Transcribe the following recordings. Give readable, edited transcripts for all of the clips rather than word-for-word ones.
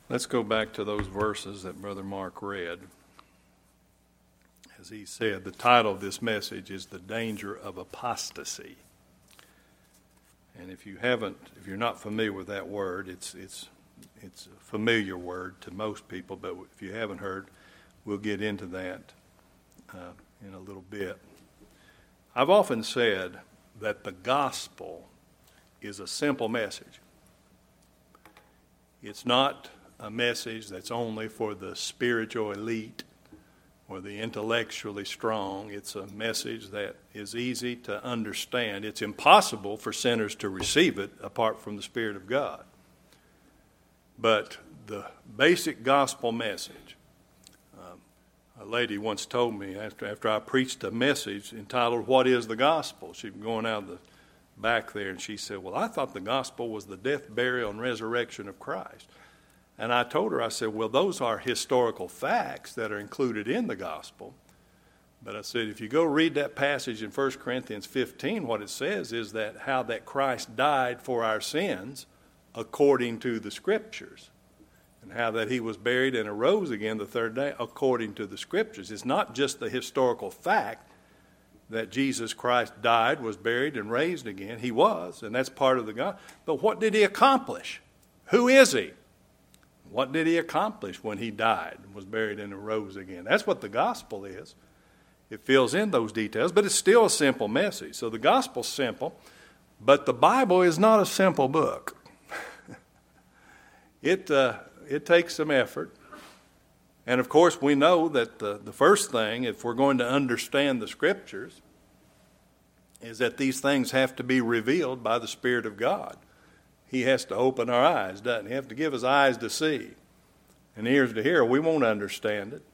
Let's go back to those verses that Brother Mark read. As he said, the title of this message is The Danger of Apostasy. And if you're not familiar with that word, it's a familiar word to most people, but if you haven't heard, we'll get into that in a little bit. I've often said that the gospel is a simple message. It's not a message that's only for the spiritual elite or the intellectually strong. It's a message that is easy to understand. It's impossible for sinners to receive it apart from the Spirit of God. But the basic gospel message, a lady once told me after I preached a message entitled, "What is the Gospel?" She was going out the back there and she said, "Well, I thought the gospel was the death, burial, and resurrection of Christ." And I told her, I said, "Well, those are historical facts that are included in the gospel." But I said, if you go read that passage in 1 Corinthians 15, what it says is that how that Christ died for our sins according to the Scriptures, and how that he was buried and arose again the third day according to the Scriptures. It's not just the historical fact that Jesus Christ died, was buried, and raised again. He was, and that's part of the gospel. But what did he accomplish? Who is he? What did he accomplish when he died, was buried, and arose again? That's what the gospel is. It fills in those details, but it's still a simple message. So the gospel's simple, but the Bible is not a simple book. It takes some effort. And of course, we know that the first thing, if we're going to understand the Scriptures, is that these things have to be revealed by the Spirit of God. He has to open our eyes, doesn't he? He has to give us eyes to see and ears to hear. We won't understand it.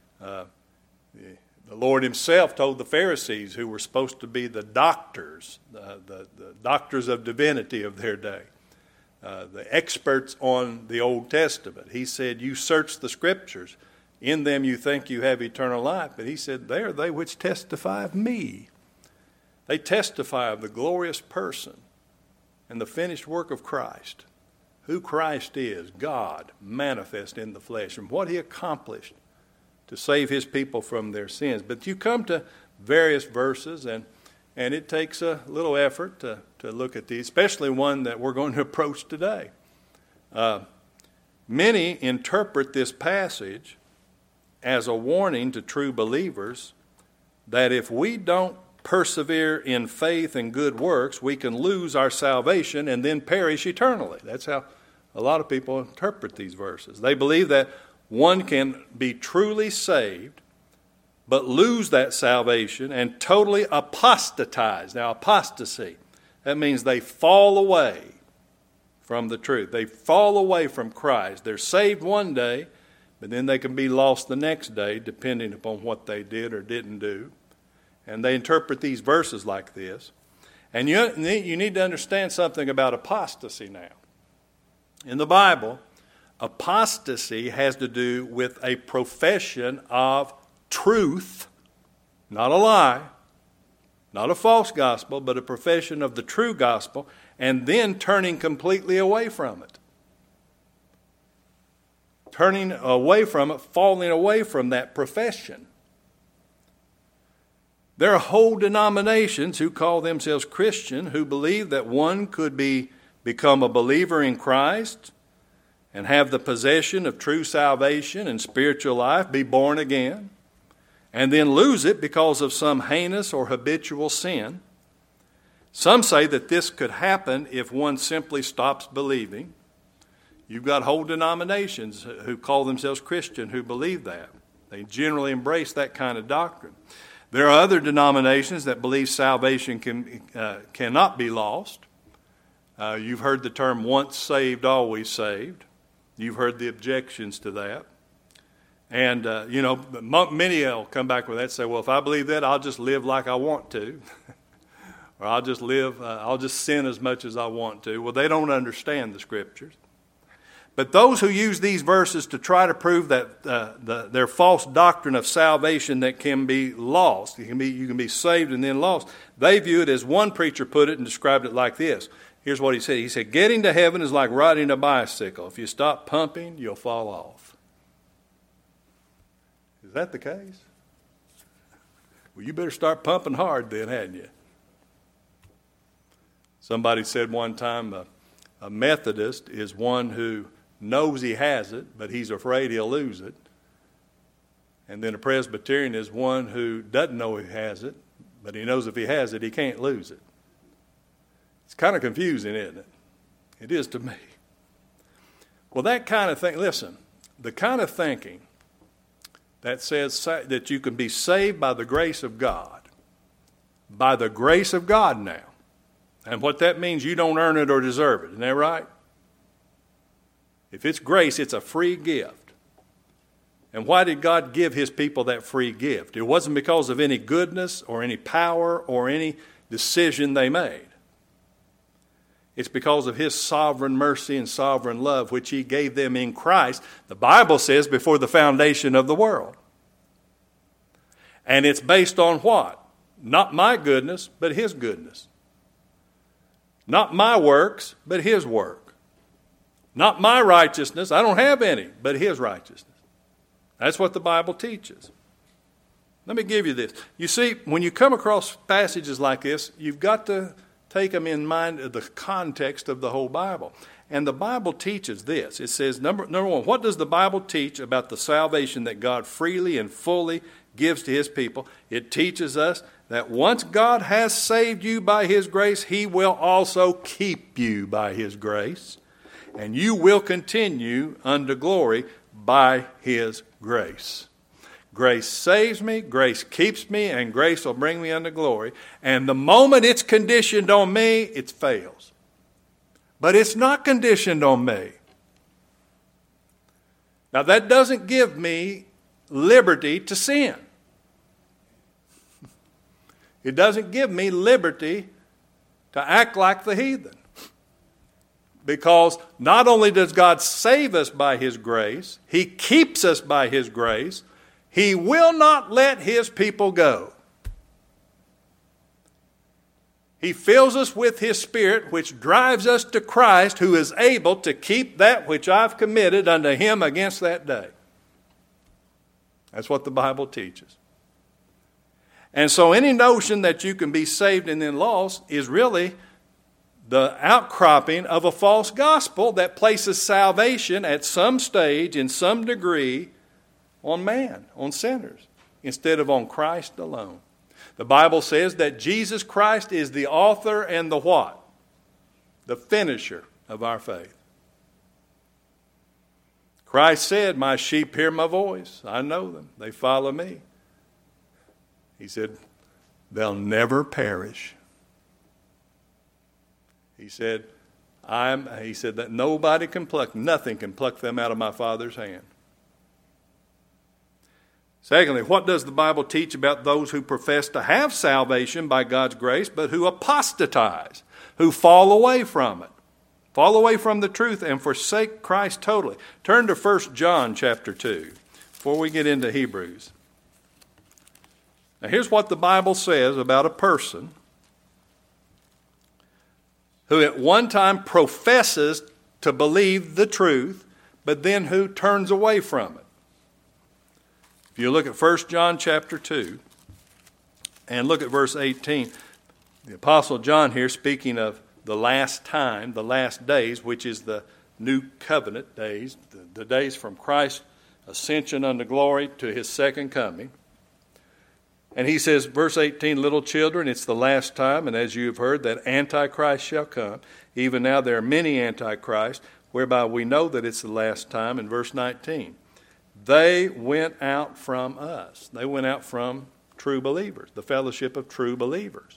The Lord himself told the Pharisees, who were supposed to be the doctors, the doctors of divinity of their day, the experts on the Old Testament. He said, "You search the Scriptures. In them you think you have eternal life." But he said, "They are they which testify of me." They testify of the glorious person and the finished work of Christ. Who Christ is, God manifest in the flesh, and what he accomplished to save his people from their sins. But you come to various verses, and it takes a little effort to look at these, especially one that we're going to approach today. Many interpret this passage as a warning to true believers that if we don't persevere in faith and good works, we can lose our salvation and then perish eternally. That's how a lot of people interpret these verses. They believe that one can be truly saved but lose that salvation and totally apostatize. Now, apostasy, that means they fall away from the truth. They fall away from Christ. They're saved one day, but then they can be lost the next day, depending upon what they did or didn't do. And they interpret these verses like this. And you need to understand something about apostasy now. In the Bible, apostasy has to do with a profession of truth, not a lie, not a false gospel, but a profession of the true gospel, and then turning completely away from it. Turning away from it, falling away from that profession. There are whole denominations who call themselves Christian who believe that one could become a believer in Christ and have the possession of true salvation and spiritual life, be born again, and then lose it because of some heinous or habitual sin. Some say that this could happen if one simply stops believing. You've got whole denominations who call themselves Christian who believe that. They generally embrace that kind of doctrine. There are other denominations that believe salvation cannot be lost. You've heard the term once saved, always saved. You've heard the objections to that. And, many will come back with that and say, well, if I believe that, I'll just live like I want to. Or I'll just sin as much as I want to. Well, they don't understand the Scriptures. But those who use these verses to try to prove that their false doctrine of salvation that can be lost, you can be saved and then lost, they view it as one preacher put it and described it like this. Here's what he said. He said, getting to heaven is like riding a bicycle. If you stop pumping, you'll fall off. Is that the case? Well, you better start pumping hard then, hadn't you? Somebody said one time a Methodist is one who knows he has it, but he's afraid he'll lose it. And then a Presbyterian is one who doesn't know he has it, but he knows if he has it, he can't lose it. It's kind of confusing, isn't it? It is to me. Well, that kind of thing, listen, the kind of thinking that says that you can be saved by the grace of God, by the grace of God now, and what that means, you don't earn it or deserve it. Isn't that right? If it's grace, it's a free gift. And why did God give his people that free gift? It wasn't because of any goodness or any power or any decision they made. It's because of his sovereign mercy and sovereign love, which he gave them in Christ. The Bible says before the foundation of the world. And it's based on what? Not my goodness, but his goodness. Not my works, but his work. Not my righteousness, I don't have any, but his righteousness. That's what the Bible teaches. Let me give you this. You see, when you come across passages like this, you've got to take them in mind of the context of the whole Bible. And the Bible teaches this. It says, number one, what does the Bible teach about the salvation that God freely and fully gives to his people? It teaches us that once God has saved you by his grace, he will also keep you by his grace. And you will continue unto glory by his grace. Grace saves me, grace keeps me, and grace will bring me unto glory. And the moment it's conditioned on me, it fails. But it's not conditioned on me. Now that doesn't give me liberty to sin. It doesn't give me liberty to act like the heathen. Because not only does God save us by his grace, he keeps us by his grace, he will not let his people go. He fills us with his Spirit, which drives us to Christ, who is able to keep that which I've committed unto him against that day. That's what the Bible teaches. And so any notion that you can be saved and then lost is really the outcropping of a false gospel that places salvation at some stage, in some degree, on man, on sinners, instead of on Christ alone. The Bible says that Jesus Christ is the author and the what? The finisher of our faith. Christ said, my sheep hear my voice. I know them. They follow me. He said, they'll never perish. He said that nobody can nothing can pluck them out of my Father's hand. Secondly, what does the Bible teach about those who profess to have salvation by God's grace, but who apostatize, who fall away from it, fall away from the truth and forsake Christ totally? Turn to 1 John chapter 2 before we get into Hebrews. Now here's what the Bible says about a person who at one time professes to believe the truth, but then who turns away from it. If you look at 1 John chapter 2 and look at verse 18, the Apostle John here speaking of the last time, the last days, which is the new covenant days, the days from Christ's ascension unto glory to his second coming. And he says, verse 18, little children, it's the last time, and as you have heard, that Antichrist shall come. Even now there are many Antichrists, whereby we know that it's the last time. In verse 19, they went out from us. They went out from true believers, the fellowship of true believers.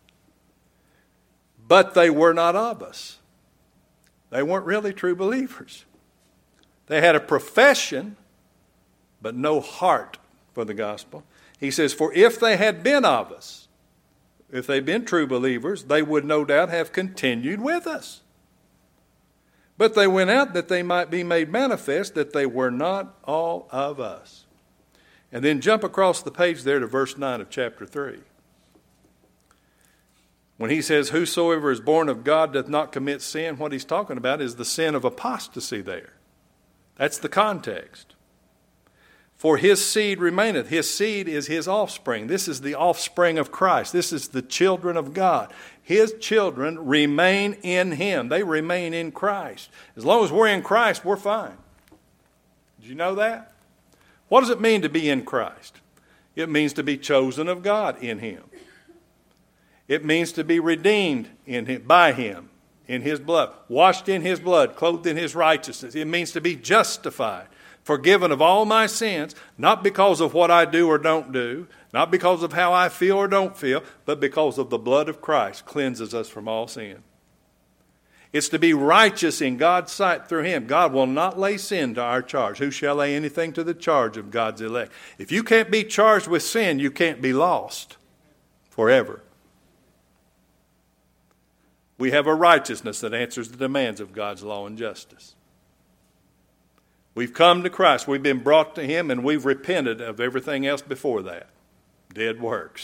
But they were not of us. They weren't really true believers. They had a profession, but no heart for the gospel. He says, for if they had been of us, if they'd been true believers, they would no doubt have continued with us. But they went out that they might be made manifest that they were not all of us. And then jump across the page there to verse 9 of chapter 3. When he says, whosoever is born of God doth not commit sin, what he's talking about is the sin of apostasy there. That's the context. For his seed remaineth. His seed is his offspring. This is the offspring of Christ. This is the children of God. His children remain in him. They remain in Christ. As long as we're in Christ, we're fine. Did you know that? What does it mean to be in Christ? It means to be chosen of God in him. It means to be redeemed in him, by him, in his blood, washed in his blood, clothed in his righteousness. It means to be justified, forgiven of all my sins, not because of what I do or don't do, not because of how I feel or don't feel, but because of the blood of Christ cleanses us from all sin. It's to be righteous in God's sight through him. God will not lay sin to our charge. Who shall lay anything to the charge of God's elect? If you can't be charged with sin, you can't be lost forever. We have a righteousness that answers the demands of God's law and justice. We've come to Christ. We've been brought to him, and we've repented of everything else before that. Dead works.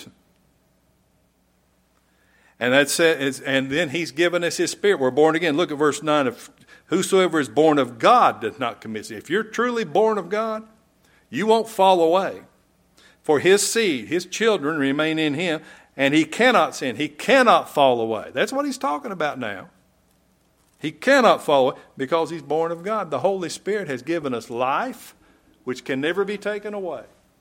And that's it. And then he's given us his Spirit. We're born again. Look at verse 9 of whosoever is born of God doth not commit sin. If you're truly born of God, you won't fall away. For his seed, his children remain in him, and he cannot sin. He cannot fall away. That's what he's talking about now. He cannot fall away because he's born of God. The Holy Spirit has given us life, which can never be taken away.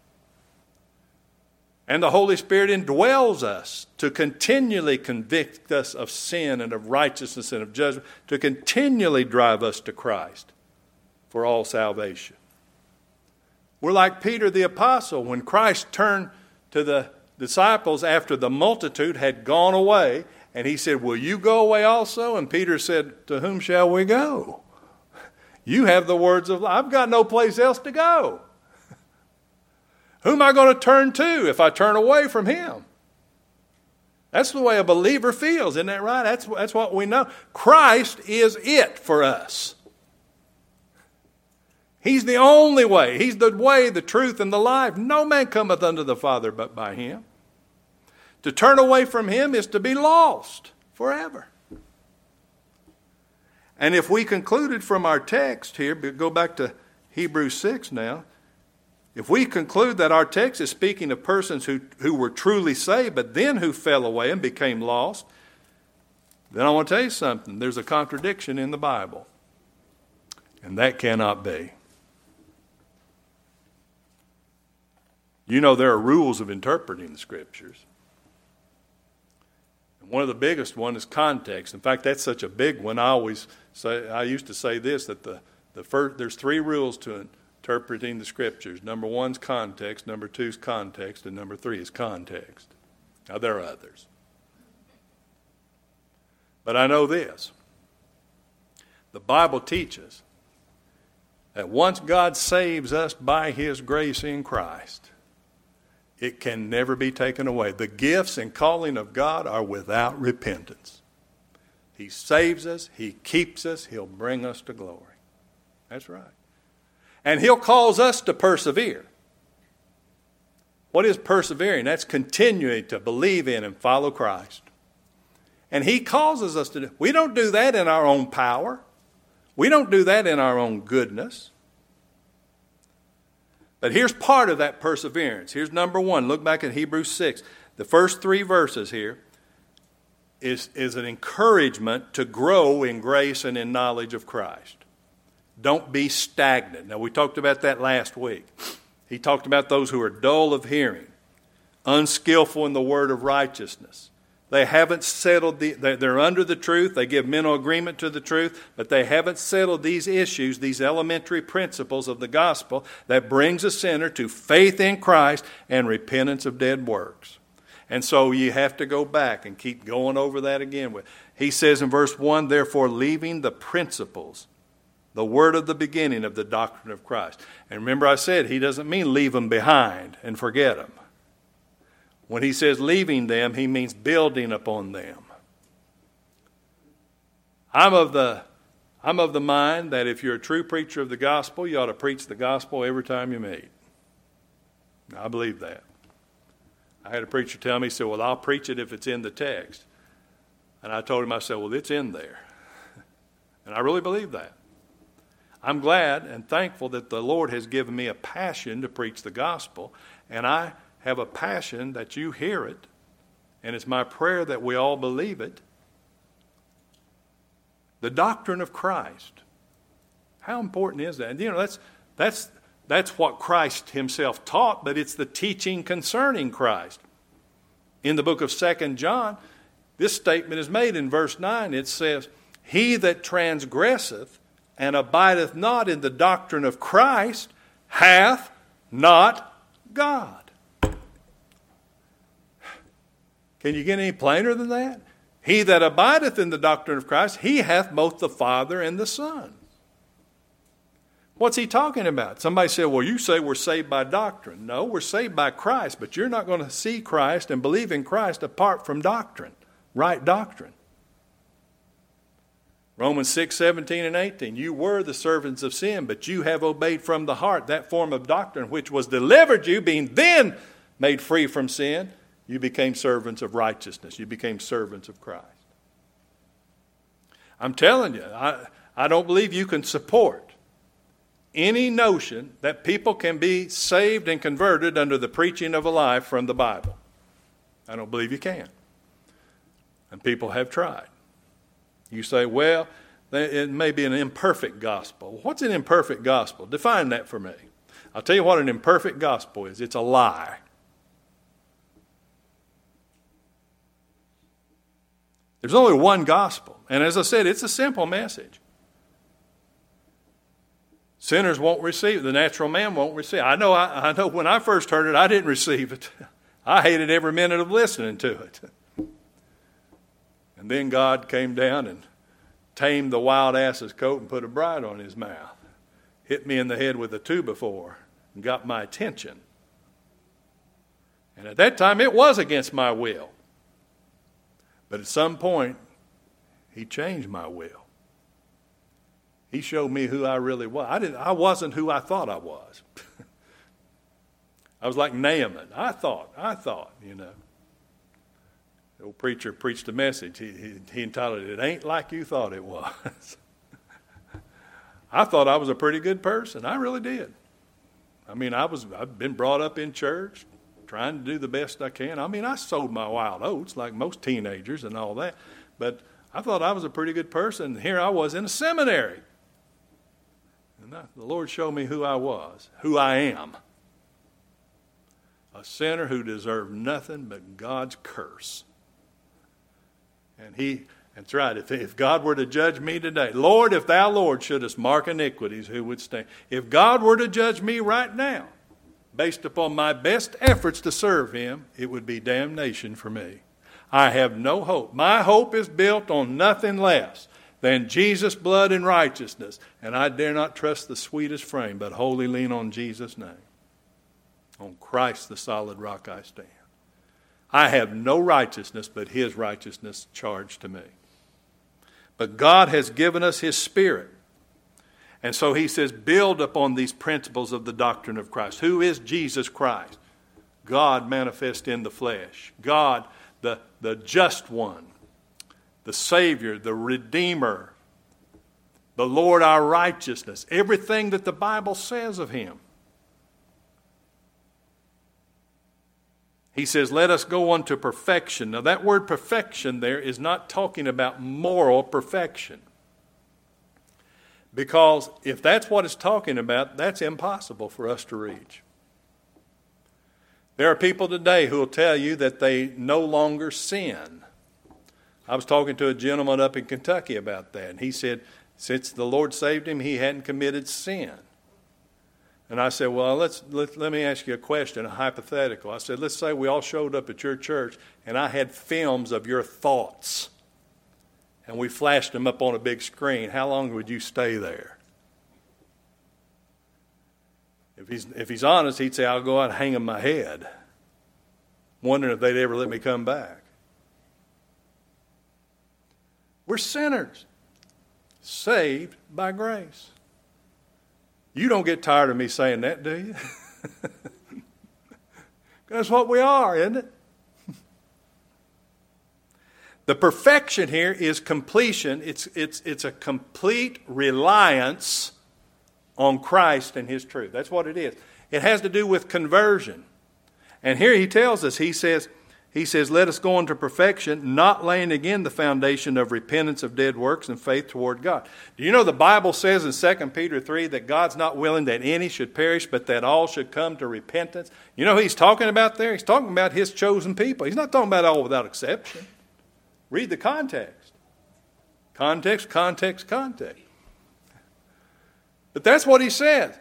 And the Holy Spirit indwells us to continually convict us of sin and of righteousness and of judgment, to continually drive us to Christ for all salvation. We're like Peter the Apostle. When Christ turned to the disciples after the multitude had gone away, and he said, will you go away also? And Peter said, to whom shall we go? You have the words of life. I've got no place else to go. Who am I going to turn to if I turn away from him? That's the way a believer feels, isn't that right? That's what we know. Christ is it for us. He's the only way. He's the way, the truth, and the life. No man cometh unto the Father but by him. To turn away from him is to be lost forever. And if we concluded from our text here, but go back to Hebrews 6 now, if we conclude that our text is speaking of persons who were truly saved, but then who fell away and became lost, then I want to tell you something. There's a contradiction in the Bible. And that cannot be. You know there are rules of interpreting the Scriptures. And one of the biggest one is context. In fact, that's such a big one. I used to say this, that there's 3 rules to interpreting the Scriptures. Number 1 is context, number 2 is context, and number 3 is context. Now, there are others. But I know this. The Bible teaches that once God saves us by his grace in Christ, it can never be taken away. The gifts and calling of God are without repentance. He saves us, he keeps us, he'll bring us to glory. That's right. And he'll cause us to persevere. What is persevering? That's continuing to believe in and follow Christ. And he causes us to do. We don't do that in our own power. We don't do that in our own goodness. But here's part of that perseverance. Here's number 1. Look back at Hebrews 6. The first 3 verses here is an encouragement to grow in grace and in knowledge of Christ. Don't be stagnant. Now, we talked about that last week. He talked about those who are dull of hearing, unskillful in the word of righteousness. They haven't settled, they're under the truth. They give mental agreement to the truth, but they haven't settled these issues, these elementary principles of the gospel that brings a sinner to faith in Christ and repentance of dead works. And so you have to go back and keep going over that again. He says in verse 1, therefore, leaving the principles, the word of the beginning of the doctrine of Christ. And remember I said he doesn't mean leave them behind and forget them. When he says leaving them, he means building upon them. I'm of the mind that if you're a true preacher of the gospel, you ought to preach the gospel every time you meet. I believe that. I had a preacher tell me, he said, well, I'll preach it if it's in the text. And I told him, I said, well, it's in there. And I really believe that. I'm glad and thankful that the Lord has given me a passion to preach the gospel. And I have a passion that you hear it. And it's my prayer that we all believe it. The doctrine of Christ. How important is that? And, you know, that's what Christ himself taught, but it's the teaching concerning Christ. In the book of 2 John, this statement is made in verse 9. It says, he that transgresseth and abideth not in the doctrine of Christ hath not God. Can you get any plainer than that? He that abideth in the doctrine of Christ, he hath both the Father and the Son. What's he talking about? Somebody said, well, you say we're saved by doctrine. No, we're saved by Christ, but you're not going to see Christ and believe in Christ apart from doctrine, right doctrine. Romans 6:17 and 18, you were the servants of sin, but you have obeyed from the heart that form of doctrine which was delivered you, being then made free from sin, you became servants of righteousness. You became servants of Christ. I'm telling you, I don't believe you can support any notion that people can be saved and converted under the preaching of a lie from the Bible. I don't believe you can. And people have tried. You say, well, it may be an imperfect gospel. What's an imperfect gospel? Define that for me. I'll tell you what an imperfect gospel is. It's a lie. There's only one gospel. And as I said, it's a simple message. Sinners won't receive it. The natural man won't receive it. I know when I first heard it, I didn't receive it. I hated every minute of listening to it. And then God came down and tamed the wild ass's coat and put a bride on his mouth. Hit me in the head with a 2x4 and got my attention. And at that time, it was against my will. But at some point, he changed my will. He showed me who I really was. I wasn't who I thought I was. I was like Naaman. I thought, you know. The old preacher preached a message. He entitled it, "It Ain't Like You Thought It Was." I thought I was a pretty good person. I really did. I mean, I've been brought up in church, trying to do the best I can. I mean, I sowed my wild oats like most teenagers and all that. But I thought I was a pretty good person. Here I was in a seminary. And the Lord showed me who I was, who I am. A sinner who deserved nothing but God's curse. And that's right, if God were to judge me today, Lord, if thou, Lord, shouldest mark iniquities, who would stand? If God were to judge me right now, based upon my best efforts to serve him, it would be damnation for me. I have no hope. My hope is built on nothing less than Jesus' blood and righteousness. And I dare not trust the sweetest frame, but wholly lean on Jesus' name. On Christ, the solid rock I stand. I have no righteousness but his righteousness charged to me. But God has given us his Spirit. And so he says, build upon these principles of the doctrine of Christ. Who is Jesus Christ? God manifest in the flesh. God, the just one. The Savior, the Redeemer. The Lord our righteousness. Everything that the Bible says of him. He says, let us go on to perfection. Now that word perfection there is not talking about moral perfection. Because if that's what it's talking about, that's impossible for us to reach. There are people today who will tell you that they no longer sin. I was talking to a gentleman up in Kentucky about that, and he said since the Lord saved him, he hadn't committed sin. And I said, well, let me ask you a question, a hypothetical. I said, let's say we all showed up at your church, and I had films of your thoughts, and we flashed them up on a big screen. How long would you stay there? If he's honest, he'd say, I'll go out and hang 'em my head, wondering if they'd ever let me come back. We're sinners, saved by grace. You don't get tired of me saying that, do you? That's what we are, isn't it? The perfection here is completion. It's a complete reliance on Christ and His truth. That's what it is. It has to do with conversion. And here he tells us, he says, let us go on to perfection, not laying again the foundation of repentance of dead works and faith toward God. Do you know the Bible says in 2 Peter 3 that God's not willing that any should perish, but that all should come to repentance? You know who he's talking about there? He's talking about His chosen people. He's not talking about all without exception. Read the context. Context. But that's what he says.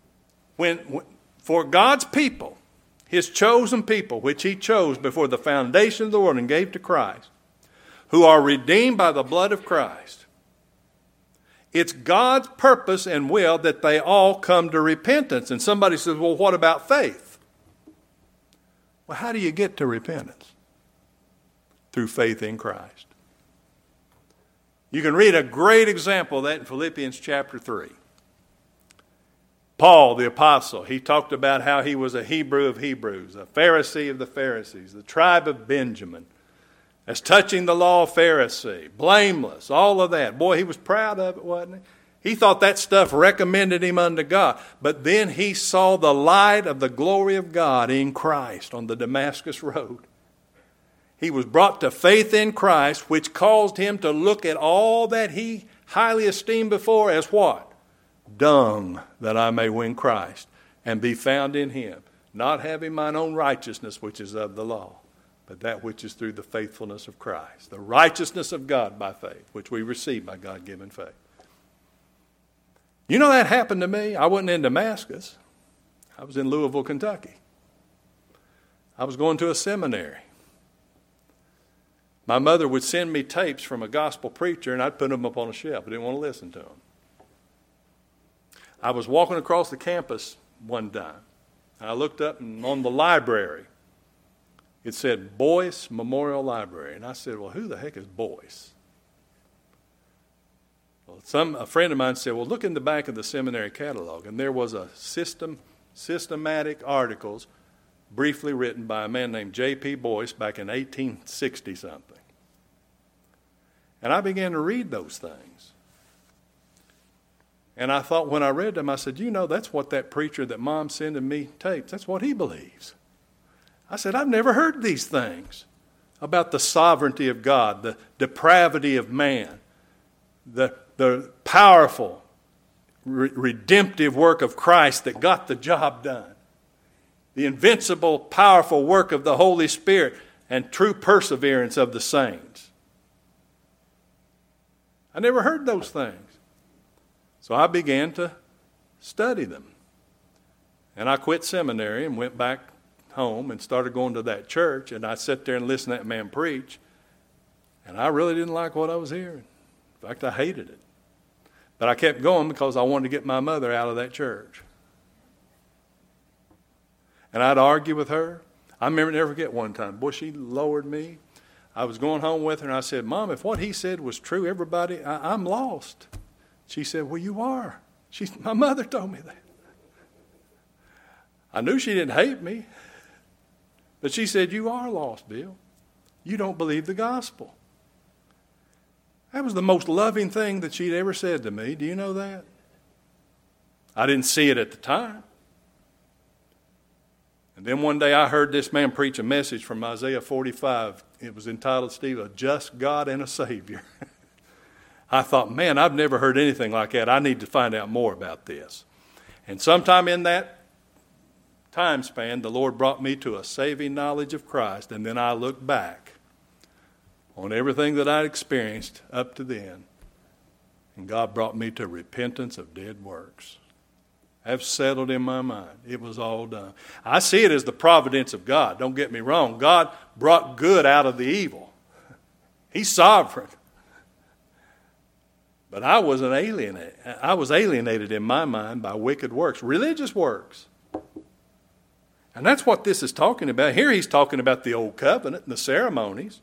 For God's people, His chosen people, which He chose before the foundation of the world and gave to Christ, who are redeemed by the blood of Christ, it's God's purpose and will that they all come to repentance. And somebody says, well, what about faith? Well, how do you get to repentance? Through faith in Christ. You can read a great example of that in Philippians chapter 3. Paul, the apostle, he talked about how he was a Hebrew of Hebrews, a Pharisee of the Pharisees, the tribe of Benjamin. As touching the law, Pharisee, blameless, all of that. Boy, he was proud of it, wasn't he? He thought that stuff recommended him unto God. But then he saw the light of the glory of God in Christ on the Damascus road. He was brought to faith in Christ, which caused him to look at all that he highly esteemed before as what? Dung, that I may win Christ and be found in Him, not having mine own righteousness, which is of the law, but that which is through the faithfulness of Christ, the righteousness of God by faith, which we receive by God-given faith. You know that happened to me. I wasn't in Damascus. I was in Louisville, Kentucky. I was going to a seminary. My mother would send me tapes from a gospel preacher, and I'd put them up on a shelf. I didn't want to listen to them. I was walking across the campus one time. I looked up, and on the library, it said Boyce Memorial Library. And I said, well, who the heck is Boyce? Well, a friend of mine said, well, look in the back of the seminary catalog. And there was a systematic articles briefly written by a man named J.P. Boyce back in 1860-something. And I began to read those things. And I thought when I read them, I said, you know, that's what that preacher that Mom's sending me tapes, that's what he believes. I said, I've never heard these things about the sovereignty of God, the depravity of man, the powerful, redemptive work of Christ that got the job done, the invincible, powerful work of the Holy Spirit, and true perseverance of the saints. I never heard those things. So I began to study them. And I quit seminary and went back home and started going to that church. And I sat there and listened to that man preach. And I really didn't like what I was hearing. In fact, I hated it. But I kept going because I wanted to get my mother out of that church. And I'd argue with her. I remember never forget one time. Boy, she lowered me. I was going home with her and I said, Mom, if what he said was true, everybody, I'm lost. She said, well, you are. My mother told me that. I knew she didn't hate me. But she said, you are lost, Bill. You don't believe the gospel. That was the most loving thing that she'd ever said to me. Do you know that? I didn't see it at the time. And then one day I heard this man preach a message from Isaiah 45. It was entitled, Steve, A Just God and a Savior. I thought, man, I've never heard anything like that. I need to find out more about this. And sometime in that time span, the Lord brought me to a saving knowledge of Christ. And then I looked back on everything that I'd experienced up to then. And God brought me to repentance of dead works. I've settled in my mind. It was all done. I see it as the providence of God. Don't get me wrong. God brought good out of the evil. He's sovereign. But I was alienated in my mind by wicked works, religious works. And that's what this is talking about. Here he's talking about the old covenant and the ceremonies.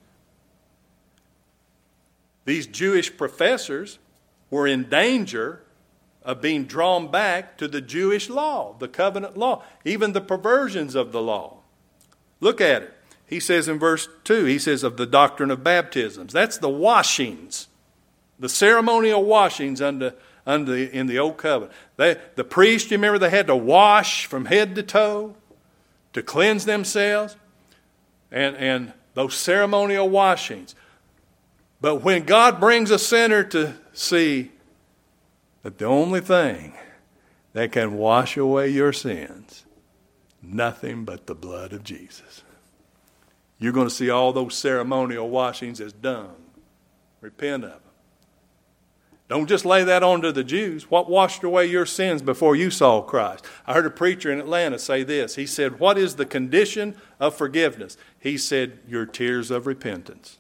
These Jewish professors were in danger of being drawn back to the Jewish law, the covenant law, even the perversions of the law. Look at it. he says in verse 2, he says of the doctrine of baptisms. That's the washings, the ceremonial washings in the Old Covenant. The priests, you remember, they had to wash from head to toe to cleanse themselves. And those ceremonial washings. But when God brings a sinner to see that the only thing that can wash away your sins, nothing but the blood of Jesus. You're going to see all those ceremonial washings as dung. Repent of them. Don't just lay that on to the Jews. What washed away your sins before you saw Christ? I heard a preacher in Atlanta say this. He said, what is the condition of forgiveness? He said, your tears of repentance.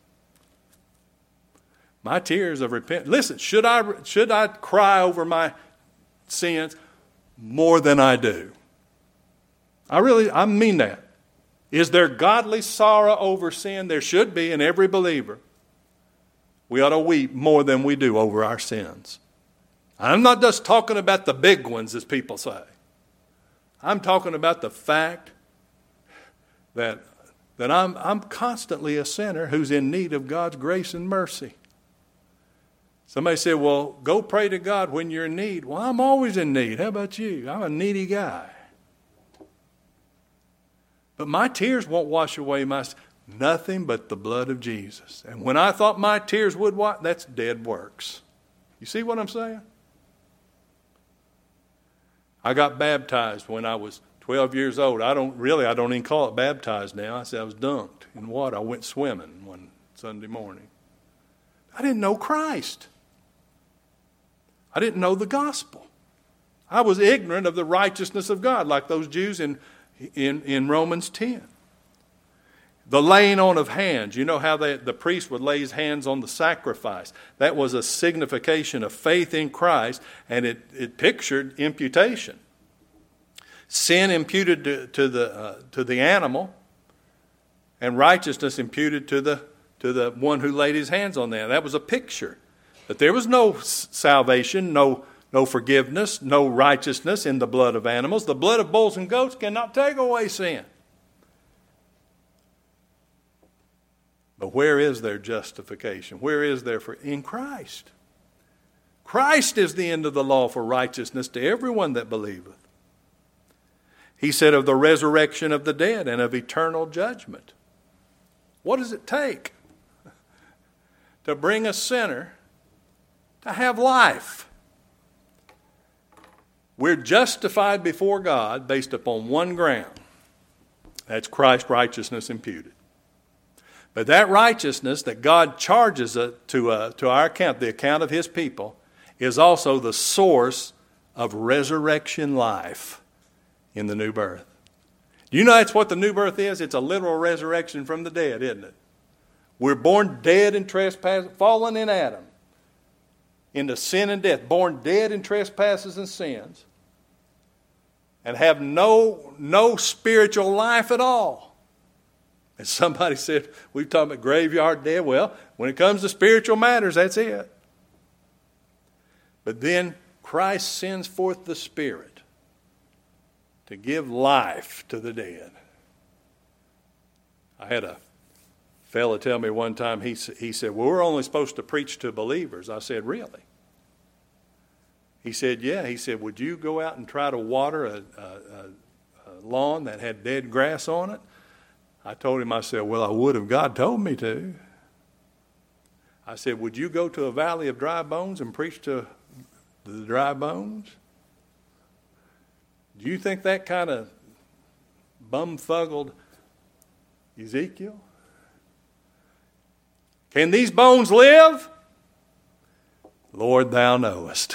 My tears of repentance. Listen, should I cry over my sins? More than I do. I mean that. Is there godly sorrow over sin? There should be in every believer. We ought to weep more than we do over our sins. I'm not just talking about the big ones, as people say. I'm talking about the fact that I'm constantly a sinner who's in need of God's grace and mercy. Somebody said, well, go pray to God when you're in need. Well, I'm always in need. How about you? I'm a needy guy. But my tears won't wash away my sin. Nothing but the blood of Jesus. And when I thought my tears would wash, that's dead works. You see what I'm saying? I got baptized when I was 12 years old. I don't even call it baptized now. I said I was dunked in water. I went swimming one Sunday morning. I didn't know Christ. I didn't know the gospel. I was ignorant of the righteousness of God, like those Jews in Romans 10. The laying on of hands. You know how the priest would lay his hands on the sacrifice. That was a signification of faith in Christ, and it pictured imputation. Sin imputed to the animal, and righteousness imputed to the one who laid his hands on them. That was a picture. That there was no salvation, no forgiveness, no righteousness in the blood of animals. The blood of bulls and goats cannot take away sin. But where is their justification? Where is there in Christ? Christ is the end of the law for righteousness to everyone that believeth. He said of the resurrection of the dead and of eternal judgment. What does it take to bring a sinner to have life? We're justified before God based upon one ground. That's Christ's righteousness imputed. But that righteousness that God charges to our account, the account of His people, is also the source of resurrection life in the new birth. Do you know that's what the new birth is? It's a literal resurrection from the dead, isn't it? We're born dead in trespass, fallen in Adam, into sin and death, born dead in trespasses and sins, and have no spiritual life at all. And somebody said, we've talked about graveyard dead. Well, when it comes to spiritual matters, that's it. But then Christ sends forth the Spirit to give life to the dead. I had a fellow tell me one time, he said, well, we're only supposed to preach to believers. I said, really? He said, yeah. He said, would you go out and try to water a lawn that had dead grass on it? I told him, I said, well, I would if God told me to. I said, would you go to a valley of dry bones and preach to the dry bones? Do you think that kind of bumfuggled Ezekiel? Can these bones live? Lord, thou knowest.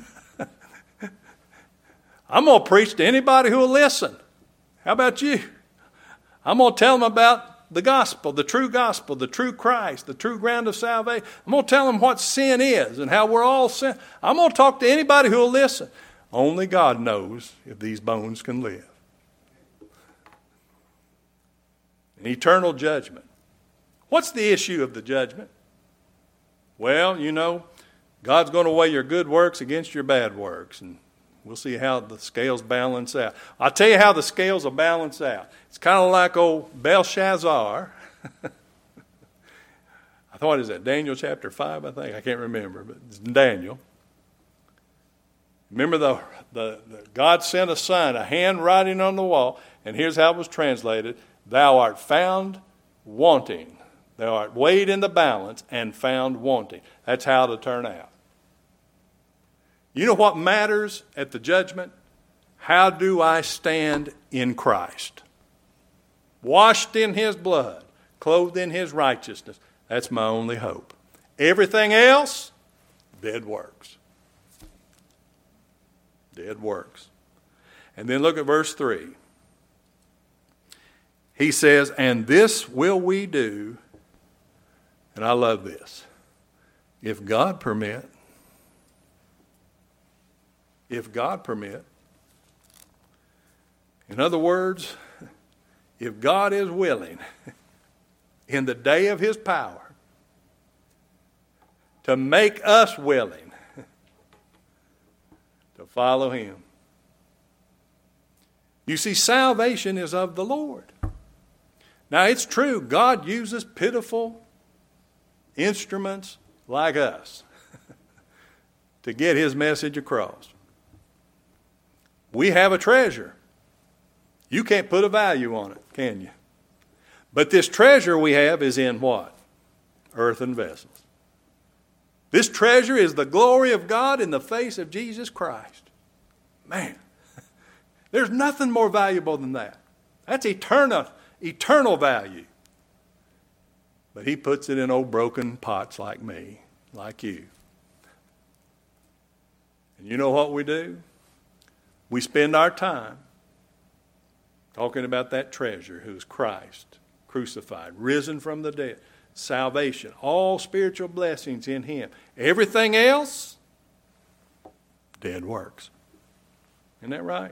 I'm going to preach to anybody who will listen. How about you? I'm going to tell them about the gospel, the true Christ, the true ground of salvation. I'm going to tell them what sin is and how we're all sin. I'm going to talk to anybody who will listen. Only God knows if these bones can live. An eternal judgment. What's the issue of the judgment? Well, you know, God's going to weigh your good works against your bad works. And We'll see how the scales balance out. I'll tell you how the scales will balance out. It's kind of like old Belshazzar. What is that, Daniel chapter 5, I think? I can't remember, but it's Daniel. Remember the God sent a sign, a handwriting on the wall, and here's how it was translated. Thou art found wanting. Thou art weighed in the balance and found wanting. That's how it'll turn out. You know what matters at the judgment? How do I stand in Christ? Washed in his blood, clothed in his righteousness. That's my only hope. Everything else, dead works. Dead works. And then look at verse 3. He says, and this will we do, and I love this, if God permit. If God permit. In other words, if God is willing, in the day of his power, to make us willing to follow him. You see, salvation is of the Lord. Now, it's true, God uses pitiful instruments like us to get his message across. We have a treasure. You can't put a value on it, can you? But this treasure we have is in what? Earthen vessels. This treasure is the glory of God in the face of Jesus Christ. Man, there's nothing more valuable than that. That's eternal value. But he puts it in old broken pots like me, like you. And you know what we do? We spend our time talking about that treasure who's Christ. Crucified, risen from the dead, salvation, all spiritual blessings in him. Everything else, dead works. Isn't that right?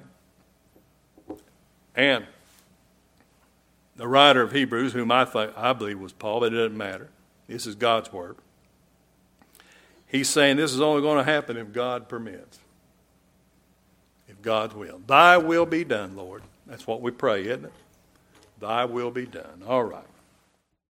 And the writer of Hebrews, whom I believe was Paul, but it doesn't matter. This is God's word. He's saying this is only going to happen if God permits. If God's will. Thy will be done, Lord. That's what we pray, isn't it? Thy will be done. All right.